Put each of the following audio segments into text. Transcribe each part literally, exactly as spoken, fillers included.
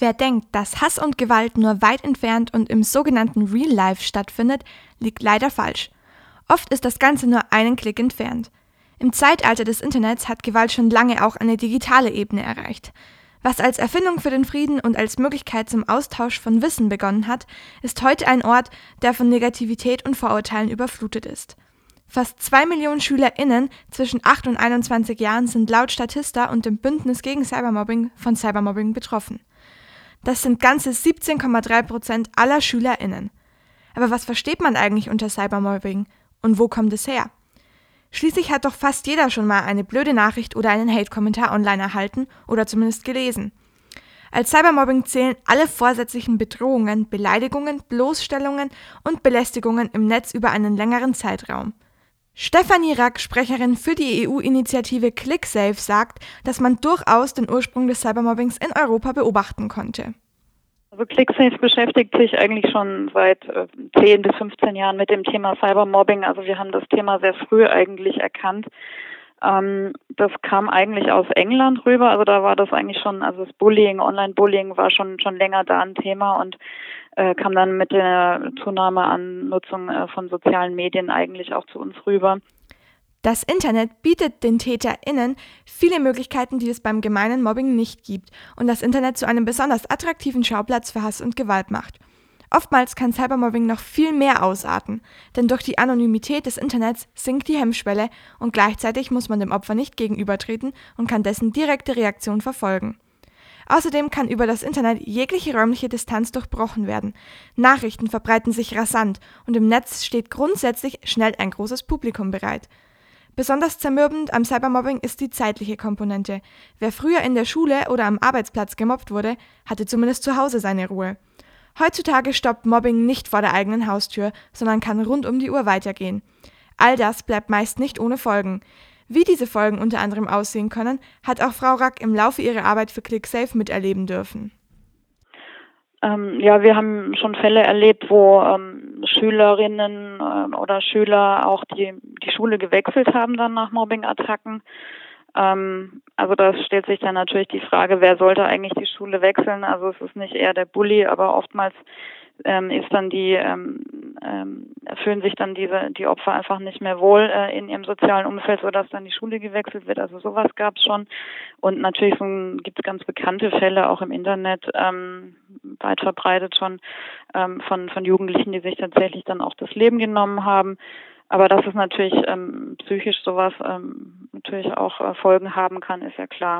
Wer denkt, dass Hass und Gewalt nur weit entfernt und im sogenannten Real Life stattfindet, liegt leider falsch. Oft ist das Ganze nur einen Klick entfernt. Im Zeitalter des Internets hat Gewalt schon lange auch eine digitale Ebene erreicht. Was als Erfindung für den Frieden und als Möglichkeit zum Austausch von Wissen begonnen hat, ist heute ein Ort, der von Negativität und Vorurteilen überflutet ist. Fast zwei Millionen SchülerInnen zwischen acht und einundzwanzig Jahren sind laut Statista und dem Bündnis gegen Cybermobbing von Cybermobbing betroffen. Das sind ganze siebzehn Komma drei Prozent aller SchülerInnen. Aber was versteht man eigentlich unter Cybermobbing und wo kommt es her? Schließlich hat doch fast jeder schon mal eine blöde Nachricht oder einen Hate-Kommentar online erhalten oder zumindest gelesen. Als Cybermobbing zählen alle vorsätzlichen Bedrohungen, Beleidigungen, Bloßstellungen und Belästigungen im Netz über einen längeren Zeitraum. Stefanie Rack, Sprecherin für die E U-Initiative ClickSafe, sagt, dass man durchaus den Ursprung des Cybermobbings in Europa beobachten konnte. Also ClickSafe beschäftigt sich eigentlich schon seit äh, zehn bis fünfzehn Jahren mit dem Thema Cybermobbing. Also wir haben das Thema sehr früh eigentlich erkannt. Ähm, das kam eigentlich aus England rüber. Also da war das eigentlich schon, also das Bullying, Online-Bullying war schon schon länger da ein Thema und äh, kam dann mit der Zunahme an Nutzung äh, von sozialen Medien eigentlich auch zu uns rüber. Das Internet bietet den TäterInnen viele Möglichkeiten, die es beim gemeinen Mobbing nicht gibt und das Internet zu einem besonders attraktiven Schauplatz für Hass und Gewalt macht. Oftmals kann Cybermobbing noch viel mehr ausarten, denn durch die Anonymität des Internets sinkt die Hemmschwelle und gleichzeitig muss man dem Opfer nicht gegenübertreten und kann dessen direkte Reaktion verfolgen. Außerdem kann über das Internet jegliche räumliche Distanz durchbrochen werden. Nachrichten verbreiten sich rasant und im Netz steht grundsätzlich schnell ein großes Publikum bereit. Besonders zermürbend am Cybermobbing ist die zeitliche Komponente. Wer früher in der Schule oder am Arbeitsplatz gemobbt wurde, hatte zumindest zu Hause seine Ruhe. Heutzutage stoppt Mobbing nicht vor der eigenen Haustür, sondern kann rund um die Uhr weitergehen. All das bleibt meist nicht ohne Folgen. Wie diese Folgen unter anderem aussehen können, hat auch Frau Rack im Laufe ihrer Arbeit für ClickSafe miterleben dürfen. Ähm, ja, wir haben schon Fälle erlebt, wo ähm, Schülerinnen äh, oder Schüler auch die, die Schule gewechselt haben dann nach Mobbing-Attacken. Ähm, also da stellt sich dann natürlich die Frage, wer sollte eigentlich die Schule wechseln? Also es ist nicht eher der Bully, aber oftmals ähm, ist dann die ähm, ähm, fühlen sich dann diese die Opfer einfach nicht mehr wohl äh, in ihrem sozialen Umfeld, sodass dann die Schule gewechselt wird. Also sowas gab es schon. Und natürlich so gibt es ganz bekannte Fälle auch im Internet, ähm, weit verbreitet schon, ähm, von von Jugendlichen, die sich tatsächlich dann auch das Leben genommen haben. Aber dass es natürlich ähm, psychisch sowas ähm, natürlich auch äh, Folgen haben kann, ist ja klar.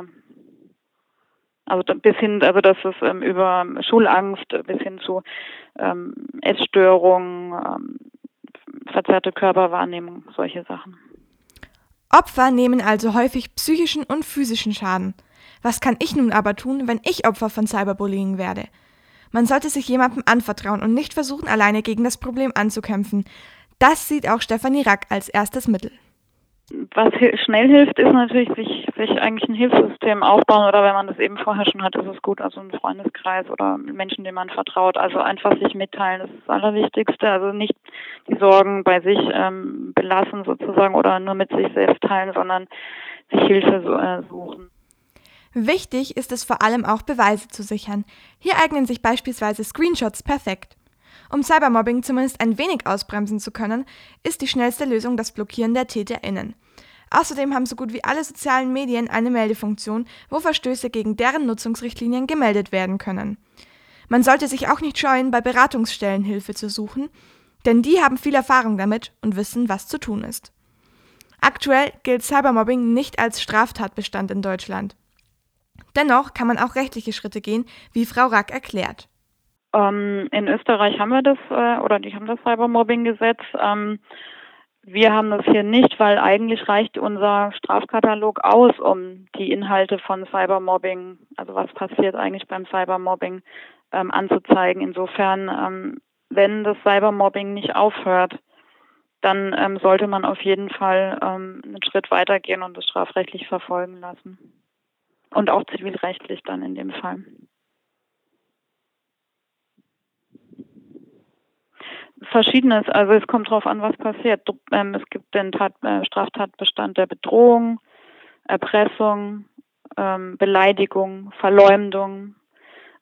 Also da, bis hin, also dass es ähm, über Schulangst bis hin zu ähm, Essstörungen, ähm, verzerrte Körperwahrnehmung, solche Sachen. Opfer nehmen also häufig psychischen und physischen Schaden. Was kann ich nun aber tun, wenn ich Opfer von Cyberbullying werde? Man sollte sich jemandem anvertrauen und nicht versuchen, alleine gegen das Problem anzukämpfen. Das sieht auch Stefanie Rack als erstes Mittel. Was schnell hilft, ist natürlich, sich, sich eigentlich ein Hilfssystem aufbauen oder wenn man das eben vorher schon hat, ist es gut, also ein Freundeskreis oder Menschen, denen man vertraut. Also einfach sich mitteilen, das ist das Allerwichtigste. Also nicht die Sorgen bei sich ähm, belassen sozusagen oder nur mit sich selbst teilen, sondern sich Hilfe äh, suchen. Wichtig ist es vor allem auch, Beweise zu sichern. Hier eignen sich beispielsweise Screenshots perfekt. Um Cybermobbing zumindest ein wenig ausbremsen zu können, ist die schnellste Lösung das Blockieren der TäterInnen. Außerdem haben so gut wie alle sozialen Medien eine Meldefunktion, wo Verstöße gegen deren Nutzungsrichtlinien gemeldet werden können. Man sollte sich auch nicht scheuen, bei Beratungsstellen Hilfe zu suchen, denn die haben viel Erfahrung damit und wissen, was zu tun ist. Aktuell gilt Cybermobbing nicht als Straftatbestand in Deutschland. Dennoch kann man auch rechtliche Schritte gehen, wie Frau Rack erklärt. Ähm, in Österreich haben wir das, äh, oder die haben das Cybermobbing-Gesetz. Ähm, wir haben das hier nicht, weil eigentlich reicht unser Strafkatalog aus, um die Inhalte von Cybermobbing, also was passiert eigentlich beim Cybermobbing, ähm, anzuzeigen. Insofern, ähm, wenn das Cybermobbing nicht aufhört, dann ähm, sollte man auf jeden Fall ähm, einen Schritt weitergehen und das strafrechtlich verfolgen lassen. Und auch zivilrechtlich dann in dem Fall. Verschiedenes, also es kommt drauf an, was passiert. Ähm, es gibt den Tat, äh, Straftatbestand der Bedrohung, Erpressung, ähm, Beleidigung, Verleumdung,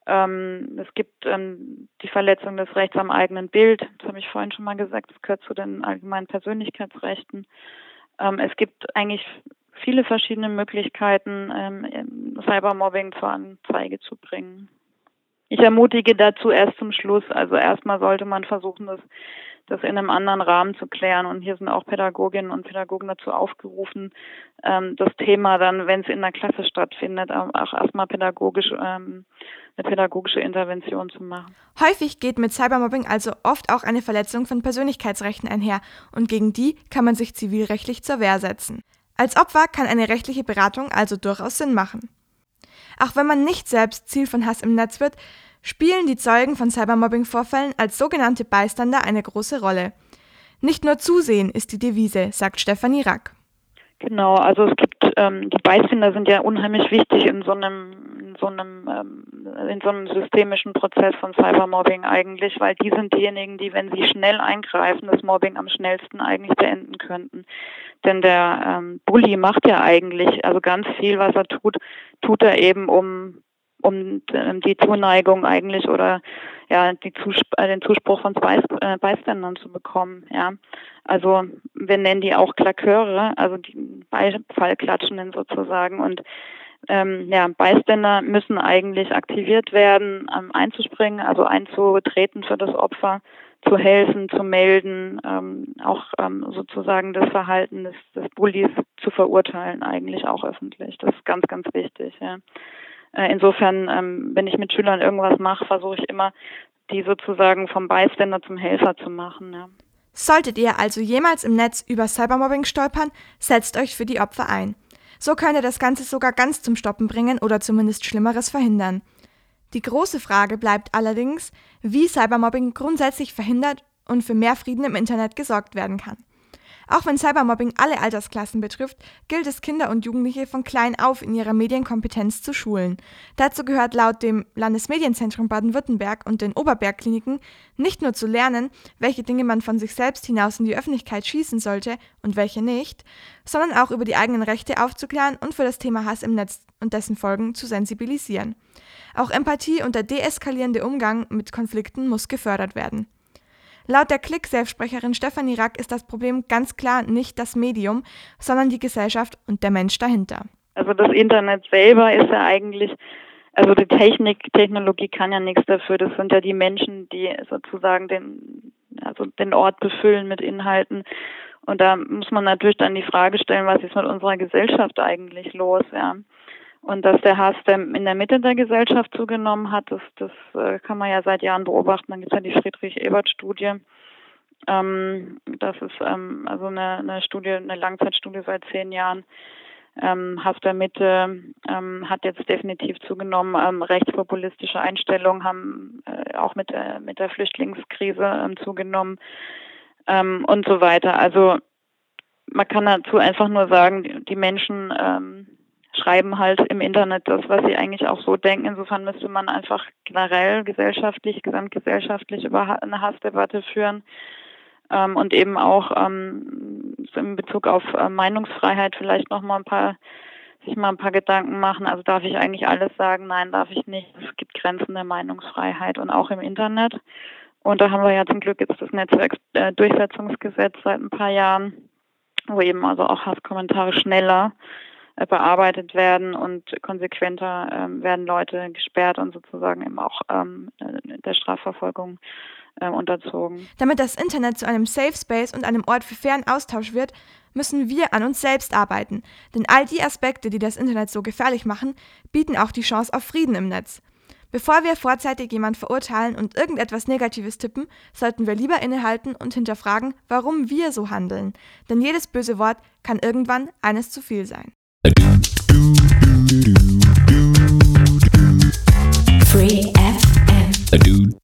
Ähm, es gibt ähm, die Verletzung des Rechts am eigenen Bild. Das habe ich vorhin schon mal gesagt. Das gehört zu den allgemeinen Persönlichkeitsrechten. Ähm, es gibt eigentlich viele verschiedene Möglichkeiten, ähm, Cybermobbing zur Anzeige zu bringen. Ich ermutige dazu erst zum Schluss. Also erstmal sollte man versuchen, das, das in einem anderen Rahmen zu klären. Und hier sind auch Pädagoginnen und Pädagogen dazu aufgerufen, ähm, das Thema dann, wenn es in der Klasse stattfindet, auch erstmal pädagogisch, ähm, eine pädagogische Intervention zu machen. Häufig geht mit Cybermobbing also oft auch eine Verletzung von Persönlichkeitsrechten einher und gegen die kann man sich zivilrechtlich zur Wehr setzen. Als Opfer kann eine rechtliche Beratung also durchaus Sinn machen. Auch wenn man nicht selbst Ziel von Hass im Netz wird, spielen die Zeugen von Cybermobbing-Vorfällen als sogenannte Bystander eine große Rolle. Nicht nur zusehen ist die Devise, sagt Stefanie Rack. Genau, also es gibt, ähm, die Bystander sind ja unheimlich wichtig in so einem, in so einem, ähm, in so einem systemischen Prozess von Cybermobbing eigentlich, weil die sind diejenigen, die, wenn sie schnell eingreifen, das Mobbing am schnellsten eigentlich beenden könnten. Denn der ähm, Bully macht ja eigentlich, also ganz viel, was er tut, tut er eben, um um ähm, die Zuneigung eigentlich oder ja die Zusp- äh, den Zuspruch von Beist- äh, Beistandern zu bekommen. Ja, also wir nennen die auch Klaköre, also die Beifallklatschenden sozusagen. Und ähm, ja, Beiständer müssen eigentlich aktiviert werden, ähm, einzuspringen, also einzutreten für das Opfer, zu helfen, zu melden, ähm, auch ähm, sozusagen das Verhalten des, des Bullies zu verurteilen, eigentlich auch öffentlich. Das ist ganz, ganz wichtig. Ja. Insofern, ähm, wenn ich mit Schülern irgendwas mache, versuche ich immer, die sozusagen vom Bystander zum Helfer zu machen. Ja. Solltet ihr also jemals im Netz über Cybermobbing stolpern, setzt euch für die Opfer ein. So könnt ihr das Ganze sogar ganz zum Stoppen bringen oder zumindest Schlimmeres verhindern. Die große Frage bleibt allerdings, wie Cybermobbing grundsätzlich verhindert und für mehr Frieden im Internet gesorgt werden kann. Auch wenn Cybermobbing alle Altersklassen betrifft, gilt es, Kinder und Jugendliche von klein auf in ihrer Medienkompetenz zu schulen. Dazu gehört laut dem Landesmedienzentrum Baden-Württemberg und den Oberberg-Kliniken nicht nur zu lernen, welche Dinge man von sich selbst hinaus in die Öffentlichkeit schießen sollte und welche nicht, sondern auch über die eigenen Rechte aufzuklären und für das Thema Hass im Netz und dessen Folgen zu sensibilisieren. Auch Empathie und der deeskalierende Umgang mit Konflikten muss gefördert werden. Laut der ClickSafe-Sprecherin Stefanie Rack ist das Problem ganz klar nicht das Medium, sondern die Gesellschaft und der Mensch dahinter. Also das Internet selber ist ja eigentlich, also die Technik, Technologie kann ja nichts dafür. Das sind ja die Menschen, die sozusagen den, also den Ort befüllen mit Inhalten. Und da muss man natürlich dann die Frage stellen, was ist mit unserer Gesellschaft eigentlich los, ja. Und dass der Hass der in der Mitte der Gesellschaft zugenommen hat, das, das äh, kann man ja seit Jahren beobachten. Dann gibt es ja die Friedrich-Ebert-Studie. Ähm, das ist ähm, also eine, eine Studie, eine Langzeitstudie seit zehn Jahren. Ähm, Hass der Mitte ähm, hat jetzt definitiv zugenommen. Ähm, rechtspopulistische Einstellungen haben äh, auch mit, äh, mit der Flüchtlingskrise ähm, zugenommen ähm, und so weiter. Also man kann dazu einfach nur sagen, die, die Menschen ähm, schreiben halt im Internet das, was sie eigentlich auch so denken. Insofern müsste man einfach generell gesellschaftlich, gesamtgesellschaftlich über eine Hassdebatte führen ähm, und eben auch ähm, in Bezug auf äh, Meinungsfreiheit vielleicht noch mal ein paar, sich mal ein paar Gedanken machen. Also darf ich eigentlich alles sagen? Nein, darf ich nicht. Es gibt Grenzen der Meinungsfreiheit und auch im Internet. Und da haben wir ja zum Glück jetzt das Netzwerkdurchsetzungsgesetz seit ein paar Jahren, wo eben also auch Hasskommentare schneller bearbeitet werden und konsequenter ähm, werden Leute gesperrt und sozusagen eben auch ähm, der Strafverfolgung äh, unterzogen. Damit das Internet zu einem Safe Space und einem Ort für fairen Austausch wird, müssen wir an uns selbst arbeiten. Denn all die Aspekte, die das Internet so gefährlich machen, bieten auch die Chance auf Frieden im Netz. Bevor wir vorzeitig jemand verurteilen und irgendetwas Negatives tippen, sollten wir lieber innehalten und hinterfragen, warum wir so handeln. Denn jedes böse Wort kann irgendwann eines zu viel sein. Free F M.